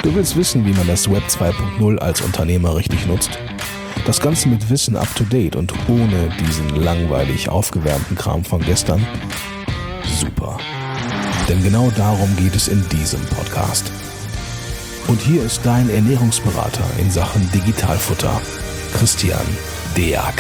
Du willst wissen, wie man das Web 2.0 als Unternehmer richtig nutzt? Das Ganze mit Wissen up to date und ohne diesen langweilig aufgewärmten Kram von gestern? Super. Denn genau darum geht es in diesem Podcast. Und hier ist dein Ernährungsberater in Sachen Digitalfutter, Christian Deak.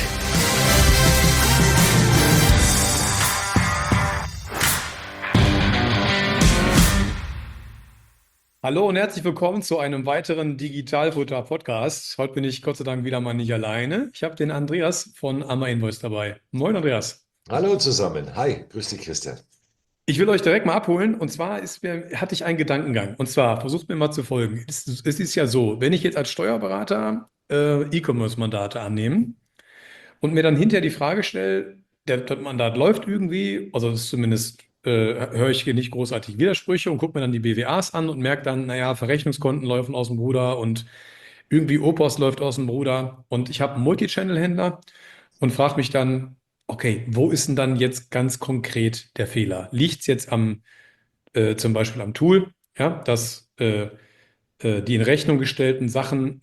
Hallo und herzlich willkommen zu einem weiteren Digitalfutter-Podcast. Heute bin ich Gott sei Dank wieder mal nicht alleine. Ich habe den Andreas von AmmerInvoice dabei. Moin Andreas. Hallo zusammen. Hi, grüß dich, Christian. Ich will euch direkt mal abholen und zwar hatte ich einen Gedankengang. Und zwar, versucht mir mal zu folgen. Es ist ja so, wenn ich jetzt als Steuerberater E-Commerce-Mandate annehme und mir dann hinterher die Frage stelle, das Mandat läuft irgendwie, also das ist zumindest höre ich hier nicht großartig Widersprüche und gucke mir dann die BWAs an und merke dann, naja, Verrechnungskonten laufen aus dem Ruder und irgendwie Opos läuft aus dem Ruder und ich habe einen Multichannel-Händler und frage mich dann, okay, wo ist denn dann jetzt ganz konkret der Fehler? Liegt es jetzt zum Beispiel am Tool, ja, dass die in Rechnung gestellten Sachen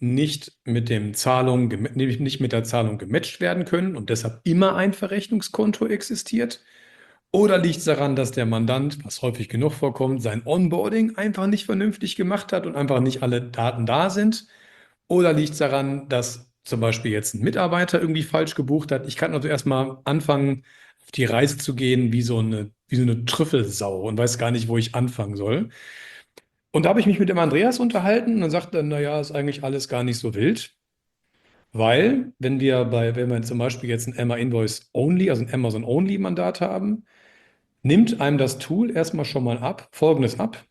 nicht mit der Zahlung gematcht werden können und deshalb immer ein Verrechnungskonto existiert? Oder liegt es daran, dass der Mandant, was häufig genug vorkommt, sein Onboarding einfach nicht vernünftig gemacht hat und einfach nicht alle Daten da sind? Oder liegt es daran, dass zum Beispiel jetzt ein Mitarbeiter irgendwie falsch gebucht hat? Ich kann also erstmal anfangen, auf die Reise zu gehen wie so eine Trüffelsau und weiß gar nicht, wo ich anfangen soll. Und da habe ich mich mit dem Andreas unterhalten und dann sagt er, naja, ist eigentlich alles gar nicht so wild. Weil, wenn wir zum Beispiel jetzt ein Emma Invoice Only, also ein Amazon Only Mandat haben, nimmt einem das Tool erstmal schon mal Folgendes ab.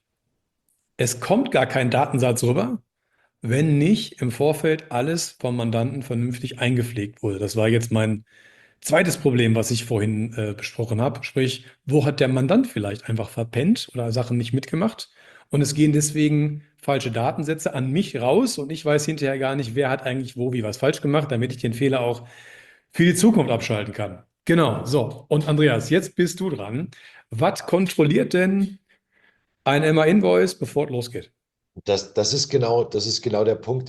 Es kommt gar kein Datensatz rüber, wenn nicht im Vorfeld alles vom Mandanten vernünftig eingepflegt wurde. Das war jetzt mein zweites Problem, was ich vorhin besprochen habe. Sprich, wo hat der Mandant vielleicht einfach verpennt oder Sachen nicht mitgemacht? Und es gehen deswegen falsche Datensätze an mich raus und ich weiß hinterher gar nicht, wer hat eigentlich wo wie was falsch gemacht, damit ich den Fehler auch für die Zukunft abschalten kann. Genau, so. Und Andreas, jetzt bist du dran. Was kontrolliert denn ein MA-Invoice, bevor es losgeht? Das ist genau der Punkt,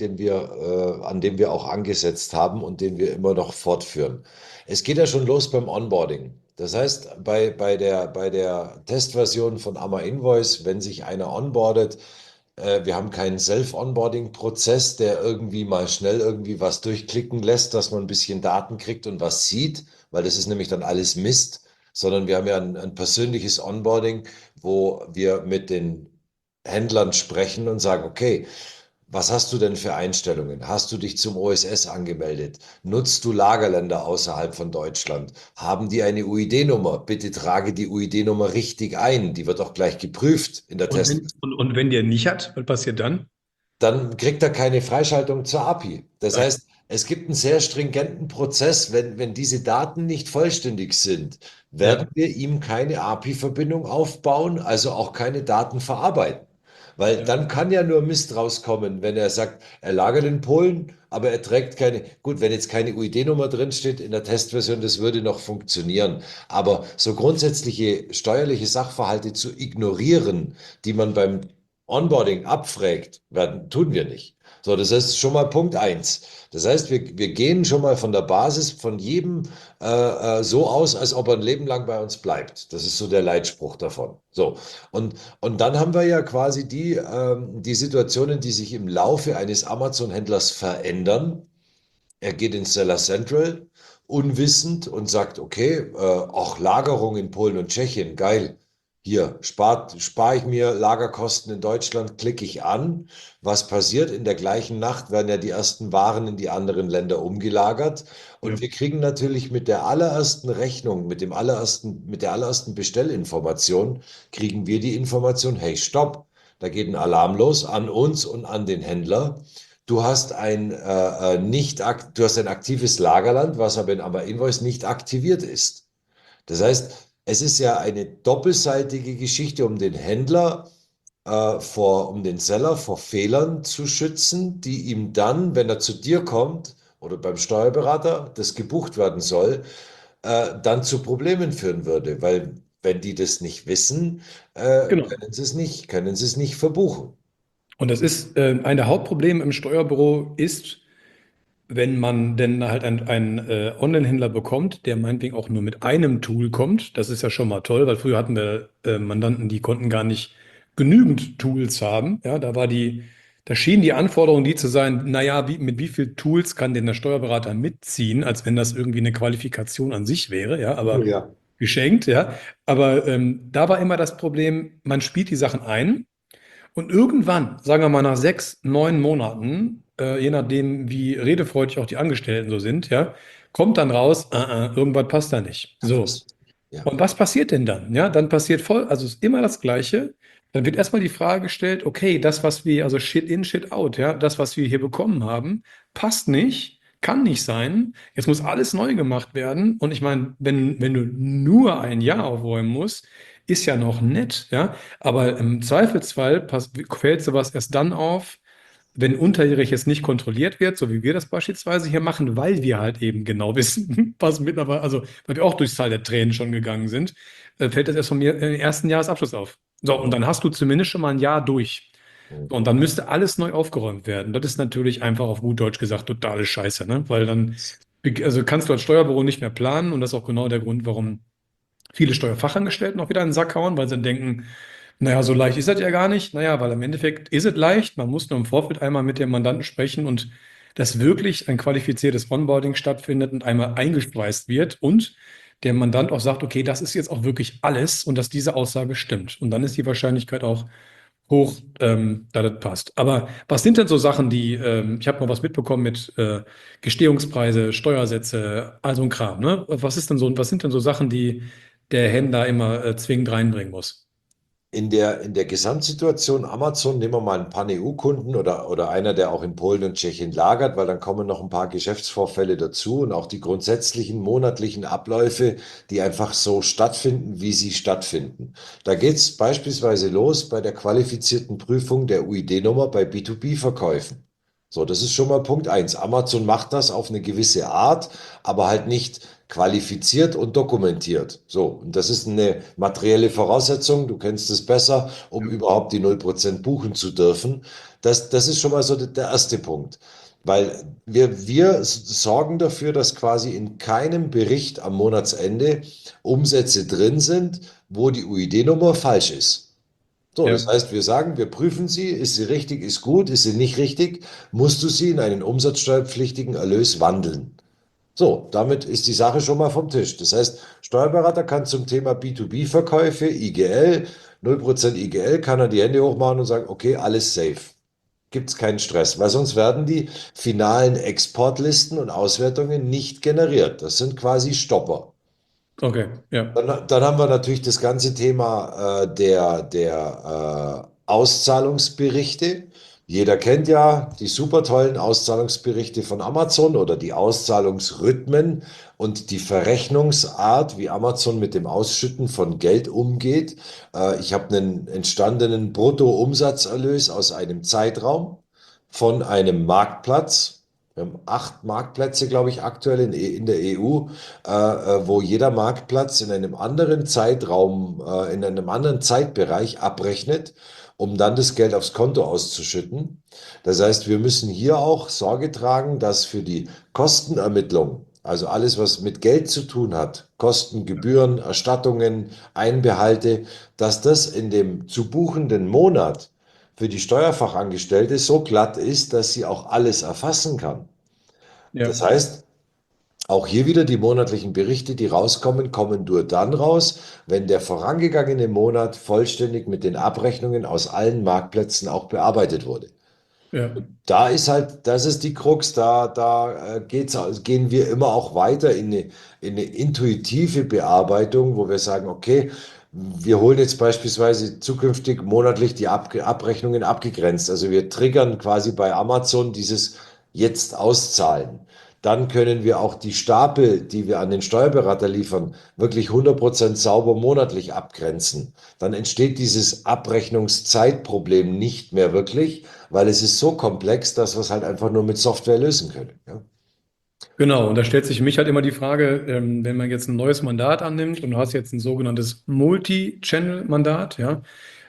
an dem wir auch angesetzt haben und den wir immer noch fortführen. Es geht ja schon los beim Onboarding. Das heißt, bei der Testversion von Amma Invoice, wenn sich einer onboardet, wir haben keinen Self-Onboarding-Prozess, der irgendwie mal schnell irgendwie was durchklicken lässt, dass man ein bisschen Daten kriegt und was sieht, weil das ist nämlich dann alles Mist, sondern wir haben ja ein persönliches Onboarding, wo wir mit den Händlern sprechen und sagen, okay, was hast du denn für Einstellungen? Hast du dich zum OSS angemeldet? Nutzt du Lagerländer außerhalb von Deutschland? Haben die eine UID-Nummer? Bitte trage die UID-Nummer richtig ein. Die wird auch gleich geprüft in der Und Test. und wenn der nicht hat, was passiert dann? Dann kriegt er keine Freischaltung zur API. Das Nein. heißt, es gibt einen sehr stringenten Prozess. Wenn diese Daten nicht vollständig sind, werden Ja, wir ihm keine API-Verbindung aufbauen, also auch keine Daten verarbeiten. Weil ja. dann kann ja nur Mist rauskommen, wenn er sagt, er lagert in Polen, aber er trägt keine, gut, wenn jetzt keine UID-Nummer drinsteht in der Testversion, das würde noch funktionieren. Aber so grundsätzliche steuerliche Sachverhalte zu ignorieren, die man beim Onboarding abfragt, tun wir nicht. So, das ist schon mal Punkt eins. Das heißt, wir gehen schon mal von der Basis von jedem so aus, als ob er ein Leben lang bei uns bleibt. Das ist so der Leitspruch davon. So, und dann haben wir ja quasi die Situationen, die sich im Laufe eines Amazon-Händlers verändern. Er geht ins Seller Central, unwissend und sagt, okay, auch Lagerung in Polen und Tschechien, geil. Hier, spare ich mir Lagerkosten in Deutschland, klicke ich an. Was passiert? In der gleichen Nacht werden ja die ersten Waren in die anderen Länder umgelagert. Ja. Und wir kriegen natürlich mit der allerersten Rechnung, mit der allerersten Bestellinformation, kriegen wir die Information, hey, stopp, da geht ein Alarm los an uns und an den Händler. Du hast ein aktives Lagerland, was aber in Amber Invoice nicht aktiviert ist. Das heißt, es ist ja eine doppelseitige Geschichte, um den Händler um den Seller vor Fehlern zu schützen, die ihm dann, wenn er zu dir kommt oder beim Steuerberater, das gebucht werden soll, dann zu Problemen führen würde, weil wenn die das nicht wissen, Genau. können sie es nicht verbuchen. Und das ist ein der Hauptprobleme im Steuerbüro ist, wenn man denn halt einen Online-Händler bekommt, der meinetwegen auch nur mit einem Tool kommt. Das ist ja schon mal toll, weil früher hatten wir Mandanten, die konnten gar nicht genügend Tools haben. Ja, da schienen die Anforderungen die zu sein, naja, mit wie viel Tools kann denn der Steuerberater mitziehen, als wenn das irgendwie eine Qualifikation an sich wäre, ja, Oh aber ja. geschenkt, ja. Aber da war immer das Problem, man spielt die Sachen ein. Und irgendwann, sagen wir mal nach 6, 9 Monaten, je nachdem, wie redefreudig auch die Angestellten so sind, ja, kommt dann raus, irgendwas passt da nicht. Ja, So. ja. Und was passiert denn dann? Ja, dann passiert also es ist immer das Gleiche. Dann wird erstmal die Frage gestellt, okay, das, was wir, also Shit in, Shit out, ja, das, was wir hier bekommen haben, passt nicht, kann nicht sein. Jetzt muss alles neu gemacht werden. Und ich meine, wenn du nur ein Jahr aufräumen musst, ist ja noch nett, ja. Aber im Zweifelsfall fällt sowas erst dann auf, wenn unterjährig jetzt nicht kontrolliert wird, so wie wir das beispielsweise hier machen, weil wir halt eben genau wissen, was mittlerweile, also weil wir auch durchs Tal der Tränen schon gegangen sind, fällt das erst von mir im ersten Jahresabschluss auf. So, und dann hast du zumindest schon mal ein Jahr durch. So, und dann müsste alles neu aufgeräumt werden. Das ist natürlich einfach auf gut Deutsch gesagt totale Scheiße, ne? Weil dann, also kannst du als Steuerbüro nicht mehr planen und das ist auch genau der Grund, warum viele Steuerfachangestellten auch wieder in den Sack hauen, weil sie dann denken, naja, so leicht ist das ja gar nicht. Naja, weil im Endeffekt ist es leicht. Man muss nur im Vorfeld einmal mit dem Mandanten sprechen und dass wirklich ein qualifiziertes Onboarding stattfindet und einmal eingespeist wird und der Mandant auch sagt, okay, das ist jetzt auch wirklich alles und dass diese Aussage stimmt. Und dann ist die Wahrscheinlichkeit auch hoch, dass das passt. Aber was sind denn so Sachen, ich habe mal was mitbekommen mit Gestehungspreise, Steuersätze, also ein Kram, ne? Was sind denn so Sachen, die der Händler immer zwingend reinbringen muss? In der Gesamtsituation Amazon, nehmen wir mal ein paar EU-Kunden oder einer, der auch in Polen und Tschechien lagert, weil dann kommen noch ein paar Geschäftsvorfälle dazu und auch die grundsätzlichen monatlichen Abläufe, die einfach so stattfinden, wie sie stattfinden. Da geht es beispielsweise los bei der qualifizierten Prüfung der UID-Nummer bei B2B-Verkäufen. So, das ist schon mal Punkt eins. Amazon macht das auf eine gewisse Art, aber halt nicht qualifiziert und dokumentiert. So, und das ist eine materielle Voraussetzung, du kennst es besser, um überhaupt die 0% buchen zu dürfen. Das ist schon mal so der erste Punkt. Weil wir sorgen dafür, dass quasi in keinem Bericht am Monatsende Umsätze drin sind, wo die UID-Nummer falsch ist. So, das Ja, heißt, wir sagen, wir prüfen sie, ist sie richtig, ist gut, ist sie nicht richtig, musst du sie in einen umsatzsteuerpflichtigen Erlös wandeln. So, damit ist die Sache schon mal vom Tisch. Das heißt, Steuerberater kann zum Thema B2B-Verkäufe, IGL, 0% IGL, kann er die Hände hochmachen und sagen, okay, alles safe. Gibt es keinen Stress, weil sonst werden die finalen Exportlisten und Auswertungen nicht generiert. Das sind quasi Stopper. okay, ja, Dann haben wir natürlich das ganze Thema der Auszahlungsberichte. Jeder kennt ja die super tollen Auszahlungsberichte von Amazon oder die Auszahlungsrhythmen und die Verrechnungsart, wie Amazon mit dem Ausschütten von Geld umgeht. Ich habe einen entstandenen Bruttoumsatzerlös aus einem Zeitraum von einem Marktplatz. Wir haben 8 Marktplätze, glaube ich, aktuell in der EU, wo jeder Marktplatz in einem anderen Zeitraum, in einem anderen Zeitbereich abrechnet, um dann das Geld aufs Konto auszuschütten. Das heißt, wir müssen hier auch Sorge tragen, dass für die Kostenermittlung, also alles, was mit Geld zu tun hat, Kosten, Gebühren, Erstattungen, Einbehalte, dass das in dem zu buchenden Monat für die Steuerfachangestellte so glatt ist, dass sie auch alles erfassen kann. ja, Das heißt, auch hier wieder die monatlichen Berichte, die rauskommen, kommen nur dann raus, wenn der vorangegangene Monat vollständig mit den Abrechnungen aus allen Marktplätzen auch bearbeitet wurde. ja, Da ist halt, das ist die Krux, gehen wir immer auch weiter in eine intuitive Bearbeitung, wo wir sagen, okay, wir holen jetzt beispielsweise zukünftig monatlich die Abrechnungen abgegrenzt. Also wir triggern quasi bei Amazon dieses jetzt auszahlen. Dann können wir auch die Stapel, die wir an den Steuerberater liefern, wirklich 100% sauber monatlich abgrenzen. Dann entsteht dieses Abrechnungszeitproblem nicht mehr wirklich, weil es ist so komplex, dass wir es halt einfach nur mit Software lösen können. Ja? genau. Und da stellt sich für mich halt immer die Frage, wenn man jetzt ein neues Mandat annimmt und du hast jetzt ein sogenanntes Multi-Channel-Mandat, ja,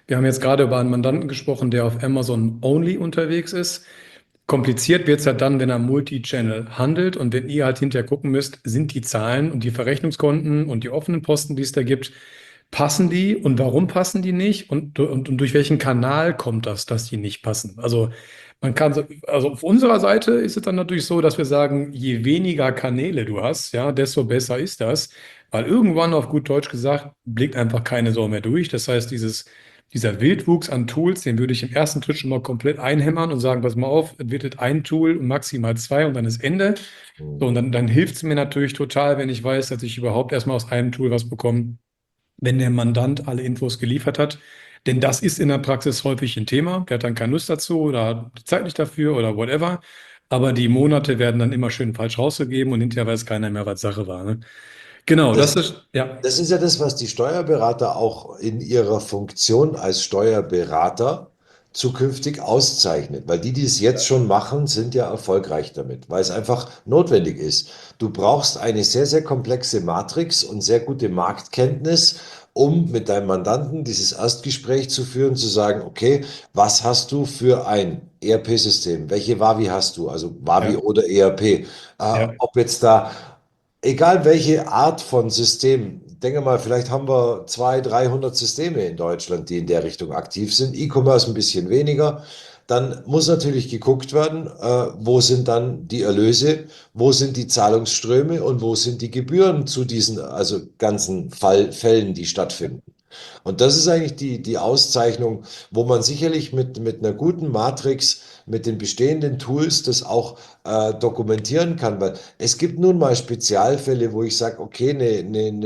Wir haben jetzt gerade über einen Mandanten gesprochen, der auf Amazon Only unterwegs ist. Kompliziert wird es halt dann, wenn er Multi-Channel handelt und wenn ihr halt hinterher gucken müsst, sind die Zahlen und die Verrechnungskonten und die offenen Posten, die es da gibt, passen die und warum passen die nicht und durch welchen Kanal kommt das, dass die nicht passen? Also man kann, also auf unserer Seite ist es dann natürlich so, dass wir sagen, je weniger Kanäle du hast, ja, desto besser ist das, weil irgendwann auf gut Deutsch gesagt, blickt einfach keine Sau mehr durch. Das heißt, dieser Wildwuchs an Tools, den würde ich im ersten Schritt schon mal komplett einhämmern und sagen, pass mal auf, es wird jetzt ein Tool und maximal zwei und dann ist Ende. So, und dann hilft es mir natürlich total, wenn ich weiß, dass ich überhaupt erstmal aus einem Tool was bekomme, wenn der Mandant alle Infos geliefert hat. Denn das ist in der Praxis häufig ein Thema. Der hat dann keine Lust dazu oder hat die Zeit nicht dafür oder whatever. Aber die Monate werden dann immer schön falsch rausgegeben und hinterher weiß keiner mehr, was Sache war. Ne? Genau, das Das, ist, ja, das ist ja das, was die Steuerberater auch in ihrer Funktion als Steuerberater zukünftig auszeichnet, weil die es jetzt schon machen, sind ja erfolgreich damit, weil es einfach notwendig ist. Du brauchst eine sehr, sehr komplexe Matrix und sehr gute Marktkenntnis, um mit deinem Mandanten dieses Erstgespräch zu führen, zu sagen, okay, was hast du für ein ERP-System? Welche Wavi hast du? Also Wavi ja, oder ERP? ja, Ob jetzt da egal welche Art von System, denke mal, vielleicht haben wir 200, 300 Systeme in Deutschland, die in der Richtung aktiv sind. E-Commerce ein bisschen weniger. Dann muss natürlich geguckt werden, wo sind dann die Erlöse, wo sind die Zahlungsströme und wo sind die Gebühren zu diesen also ganzen Fällen, die stattfinden. Und das ist eigentlich die Auszeichnung, wo man sicherlich mit einer guten Matrix, mit den bestehenden Tools das auch dokumentieren kann. Weil es gibt nun mal Spezialfälle, wo ich sage, okay, eine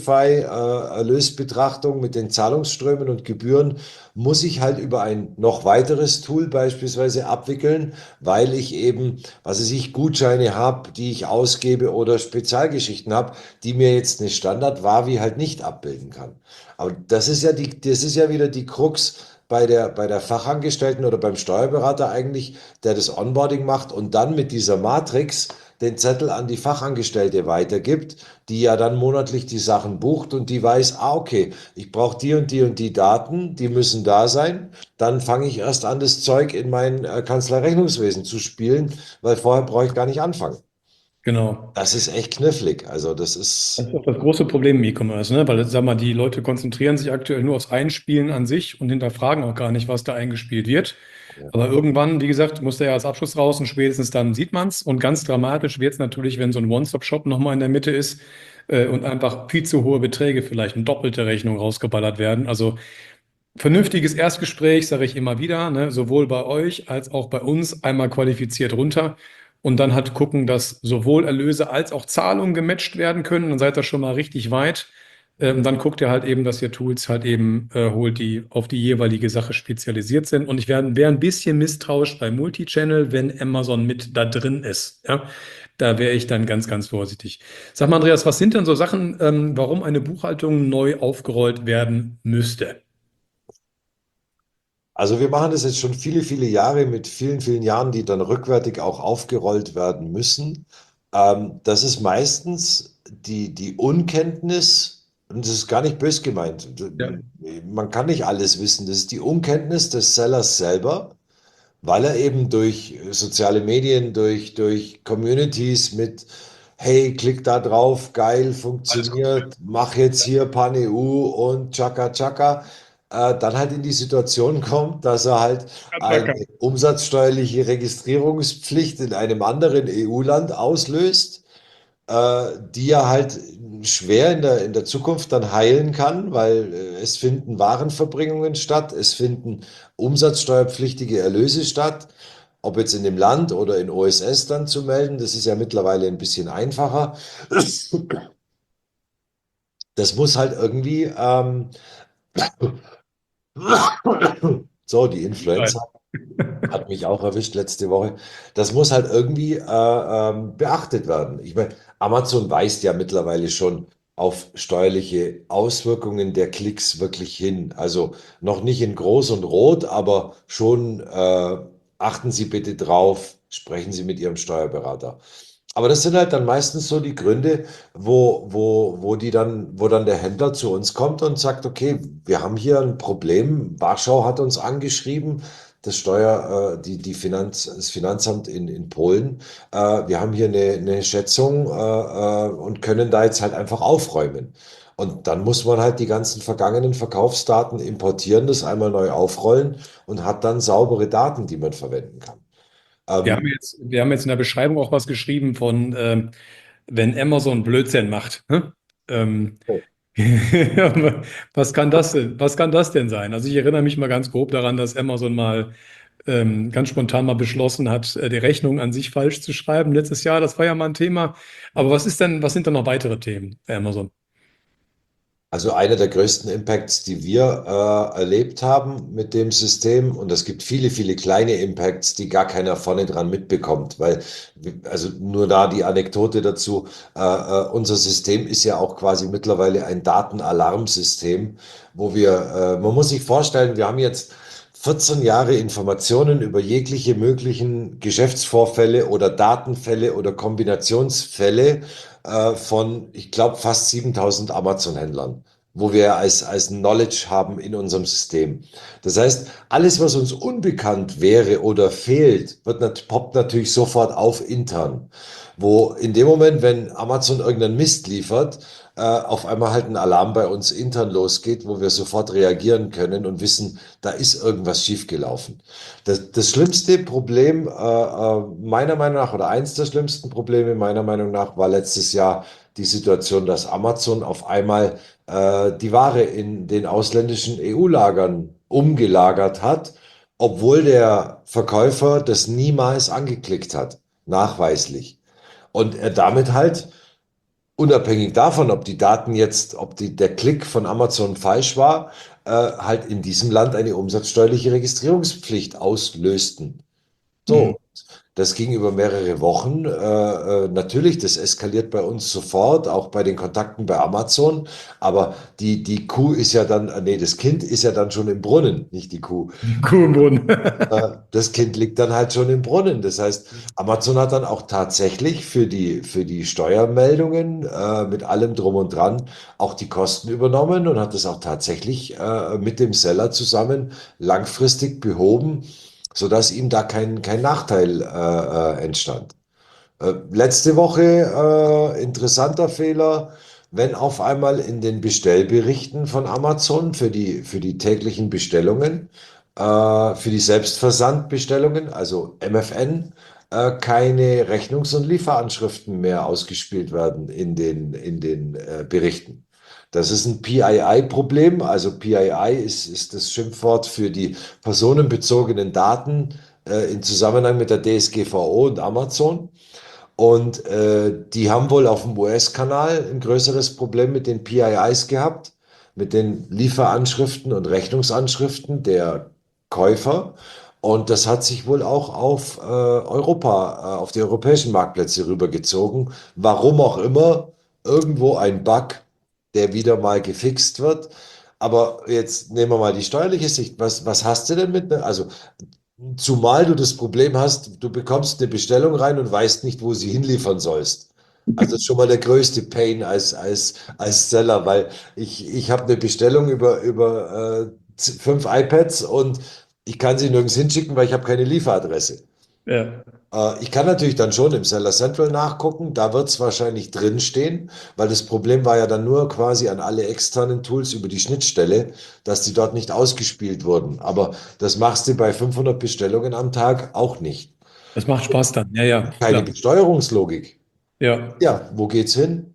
Shopify-Erlösbetrachtung mit den Zahlungsströmen und Gebühren muss ich halt über ein noch weiteres Tool beispielsweise abwickeln, weil ich eben, was weiß ich, Gutscheine habe, die ich ausgebe oder Spezialgeschichten habe, die mir jetzt eine Standard-Wavi halt nicht abbilden kann. Aber das ist ja wieder die Krux bei der Fachangestellten oder beim Steuerberater eigentlich, der das Onboarding macht und dann mit dieser Matrix den Zettel an die Fachangestellte weitergibt, die ja dann monatlich die Sachen bucht und die weiß, ah, okay, ich brauche die und die und die Daten, die müssen da sein. Dann fange ich erst an, das Zeug in mein Kanzleirechnungswesen zu spielen, weil vorher brauche ich gar nicht anfangen. genau. Das ist echt knifflig. Also das Das ist, ist auch das große Problem im E-Commerce, ne? Weil, sag mal, die Leute konzentrieren sich aktuell nur aufs Einspielen an sich und hinterfragen auch gar nicht, was da eingespielt wird. ja. Aber irgendwann, wie gesagt, muss der ja als Abschluss raus und spätestens dann sieht man es. Und ganz dramatisch wird es natürlich, wenn so ein One-Stop-Shop nochmal in der Mitte ist und einfach viel zu hohe Beträge, vielleicht eine doppelte Rechnung rausgeballert werden. Also vernünftiges Erstgespräch, sage ich immer wieder, ne, sowohl bei euch als auch bei uns einmal qualifiziert runter und dann halt gucken, dass sowohl Erlöse als auch Zahlungen gematcht werden können. Dann seid ihr schon mal richtig weit. Dann guckt ihr halt eben, dass ihr Tools halt eben holt, die auf die jeweilige Sache spezialisiert sind. Und ich wäre ein bisschen misstrauisch bei Multichannel, wenn Amazon mit da drin ist. Ja? Da wäre ich dann ganz, ganz vorsichtig. Sag mal, Andreas, was sind denn so Sachen, warum eine Buchhaltung neu aufgerollt werden müsste? Also wir machen das jetzt schon viele, viele Jahre mit vielen, vielen Jahren, die dann rückwärtig auch aufgerollt werden müssen. Das ist meistens die Unkenntnis, und das ist gar nicht bös gemeint. Ja. Man kann nicht alles wissen. Das ist die Unkenntnis des Sellers selber, weil er eben durch soziale Medien, durch Communities mit, hey, klick da drauf, geil, Alles gut. funktioniert, mach jetzt hier PanEU und Chaka Chaka, dann halt in die Situation kommt, dass er halt eine umsatzsteuerliche Registrierungspflicht in einem anderen EU-Land auslöst, die er halt schwer in der Zukunft dann heilen kann, weil es finden Warenverbringungen statt, es finden umsatzsteuerpflichtige Erlöse statt. Ob jetzt in dem Land oder in OSS dann zu melden, das ist ja mittlerweile ein bisschen einfacher. Das muss halt irgendwie, so, die Influenza hat mich auch erwischt letzte Woche. Das muss halt irgendwie beachtet werden. Ich meine, Amazon weist ja mittlerweile schon auf steuerliche Auswirkungen der Klicks wirklich hin. Also noch nicht in groß und rot, aber schon achten Sie bitte drauf, sprechen Sie mit Ihrem Steuerberater. Aber das sind halt dann meistens so die Gründe, wo dann der Händler zu uns kommt und sagt, okay, wir haben hier ein Problem. Warschau hat uns angeschrieben, das Finanzamt in Polen. Wir haben hier eine Schätzung und können da jetzt halt einfach aufräumen. Und dann muss man halt die ganzen vergangenen Verkaufsdaten importieren, das einmal neu aufrollen und hat dann saubere Daten, die man verwenden kann. Ähm, Wir haben jetzt in der Beschreibung auch was geschrieben von, wenn Amazon Blödsinn macht. Ne? Ähm, was kann das denn sein? Also ich erinnere mich mal ganz grob daran, dass Amazon mal ganz spontan mal beschlossen hat, die Rechnung an sich falsch zu schreiben letztes Jahr. Das war ja mal ein Thema. Aber was sind denn noch weitere Themen bei Amazon? Also einer der größten Impacts, die wir erlebt haben mit dem System, und es gibt viele, viele kleine Impacts, die gar keiner vorne dran mitbekommt, weil, also nur da die Anekdote dazu, unser System ist ja auch quasi mittlerweile ein Datenalarmsystem, man muss sich vorstellen, wir haben jetzt 14 Jahre Informationen über jegliche möglichen Geschäftsvorfälle oder Datenfälle oder Kombinationsfälle von, ich glaube, fast 7.000 Amazon-Händlern, wo wir als Knowledge haben in unserem System. Das heißt, alles, was uns unbekannt wäre oder fehlt, poppt natürlich sofort auf intern. Wo in dem Moment, wenn Amazon irgendeinen Mist liefert, auf einmal halt ein Alarm bei uns intern losgeht, wo wir sofort reagieren können und wissen, da ist irgendwas schiefgelaufen. Das schlimmste Problem meiner Meinung nach, oder eins der schlimmsten Probleme meiner Meinung nach, war letztes Jahr die Situation, dass Amazon auf einmal die Ware in den ausländischen EU-Lagern umgelagert hat, obwohl der Verkäufer das niemals angeklickt hat, nachweislich. Und er damit halt, unabhängig davon, ob die Daten jetzt, der Klick von Amazon falsch war, halt in diesem Land eine umsatzsteuerliche Registrierungspflicht auslösten. Hm. So, das ging über mehrere Wochen. Natürlich, das eskaliert bei uns sofort, auch bei den Kontakten bei Amazon. Aber die Kuh ist ja dann, nee, das Kind ist ja dann schon im Brunnen, nicht die Kuh. Kuh im Boden. Das Kind liegt dann halt schon im Brunnen. Das heißt, Amazon hat dann auch tatsächlich für die Steuermeldungen mit allem drum und dran auch die Kosten übernommen und hat das auch tatsächlich mit dem Seller zusammen langfristig behoben, sodass ihm da kein Nachteil entstand. Letzte Woche interessanter Fehler, wenn auf einmal in den Bestellberichten von Amazon für die täglichen Bestellungen, für die Selbstversandbestellungen, also MFN, keine Rechnungs- und Lieferanschriften mehr ausgespielt werden in den Berichten. Das ist ein PII-Problem. Also PII ist das Schimpfwort für die personenbezogenen Daten in Zusammenhang mit der DSGVO und Amazon. Und die haben wohl auf dem US-Kanal ein größeres Problem mit den PIIs gehabt, mit den Lieferanschriften und Rechnungsanschriften der Käufer. Und das hat sich wohl auch auf Europa, auf die europäischen Marktplätze rübergezogen. Warum auch immer, irgendwo ein Bug, der wieder mal gefixt wird. Aber jetzt nehmen wir mal die steuerliche Sicht. Was hast du denn mit, also zumal du das Problem hast, du bekommst eine Bestellung rein und weißt nicht, wo sie hinliefern sollst. Also das ist schon mal der größte Pain als Seller, weil ich habe eine Bestellung über 5 iPads und ich kann sie nirgends hinschicken, weil ich habe keine Lieferadresse. Ja. Ich kann natürlich dann schon im Seller Central nachgucken, da wird es wahrscheinlich drinstehen, weil das Problem war ja dann nur quasi an alle externen Tools über die Schnittstelle, dass die dort nicht ausgespielt wurden. Aber das machst du bei 500 Bestellungen am Tag auch nicht. Das macht Spaß dann. Ja, ja, Keine klar. Besteuerungslogik. Ja. Ja, wo geht's hin?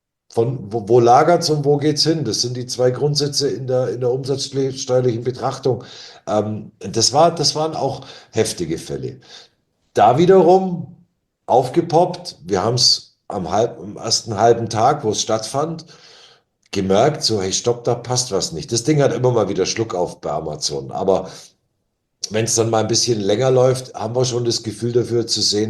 Wo lagert's und wo geht's hin? Das sind die zwei Grundsätze in der umsatzsteuerlichen Betrachtung. Das waren auch heftige Fälle. Da wiederum aufgepoppt. Wir haben es am ersten halben Tag, wo es stattfand, gemerkt, so, hey, stopp, da passt was nicht. Das Ding hat immer mal wieder Schluck auf bei Amazon. Aber wenn es dann mal ein bisschen länger läuft, haben wir schon das Gefühl dafür zu sehen,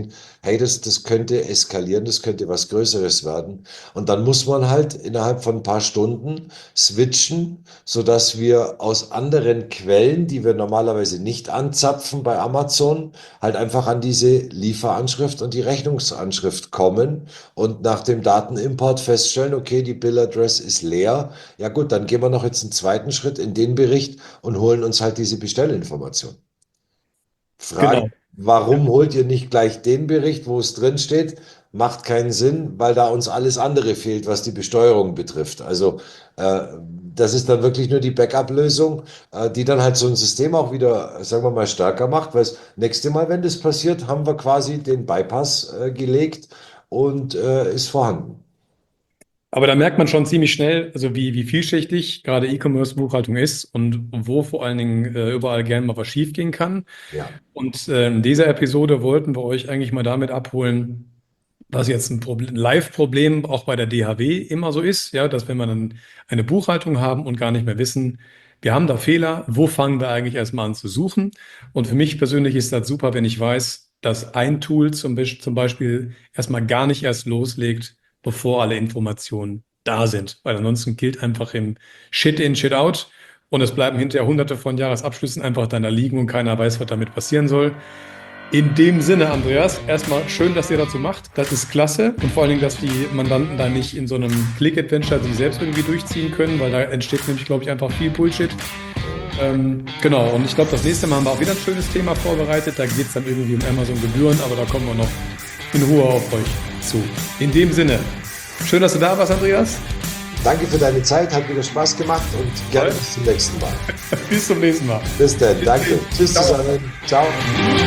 hey, das könnte eskalieren, das könnte was Größeres werden. Und dann muss man halt innerhalb von ein paar Stunden switchen, sodass wir aus anderen Quellen, die wir normalerweise nicht anzapfen bei Amazon, halt einfach an diese Lieferanschrift und die Rechnungsanschrift kommen und nach dem Datenimport feststellen, okay, die Billadress ist leer. Ja gut, dann gehen wir noch jetzt einen zweiten Schritt in den Bericht und holen uns halt diese Bestellinformation. Frage, Genau. warum holt ihr nicht gleich den Bericht, wo es drin steht? Macht keinen Sinn, weil da uns alles andere fehlt, was die Besteuerung betrifft. Also das ist dann wirklich nur die Backup-Lösung, die dann halt so ein System auch wieder, sagen wir mal, stärker macht, weil das nächste Mal, wenn das passiert, haben wir quasi den Bypass gelegt und ist vorhanden. Aber da merkt man schon ziemlich schnell, also wie vielschichtig gerade E-Commerce-Buchhaltung ist und wo vor allen Dingen überall gerne mal was schiefgehen kann. Ja. Und in dieser Episode wollten wir euch eigentlich mal damit abholen, was jetzt ein Live-Problem auch bei der DHW immer so ist, ja, dass wenn wir dann eine Buchhaltung haben und gar nicht mehr wissen, wir haben da Fehler, wo fangen wir eigentlich erstmal an zu suchen? Und für mich persönlich ist das super, wenn ich weiß, dass ein Tool zum Beispiel erstmal gar nicht erst loslegt, bevor alle Informationen da sind. Weil ansonsten gilt einfach im Shit-in, Shit-out und es bleiben hinterher hunderte von Jahresabschlüssen einfach dann da liegen und keiner weiß, was damit passieren soll. In dem Sinne, Andreas, erstmal schön, dass ihr dazu macht. Das ist klasse. Und vor allen Dingen, dass die Mandanten da nicht in so einem Click-Adventure sich selbst irgendwie durchziehen können, weil da entsteht nämlich, glaube ich, einfach viel Bullshit. Genau, und ich glaube, das nächste Mal haben wir auch wieder ein schönes Thema vorbereitet. Da geht es dann irgendwie um Amazon-Gebühren, aber da kommen wir noch in Ruhe auf euch zu. In dem Sinne, schön, dass du da warst, Andreas. Danke für deine Zeit, hat wieder Spaß gemacht und gerne bis zum nächsten Mal. Bis zum nächsten Mal. Bis dann, danke. Tschüss Ciao. zusammen. Ciao.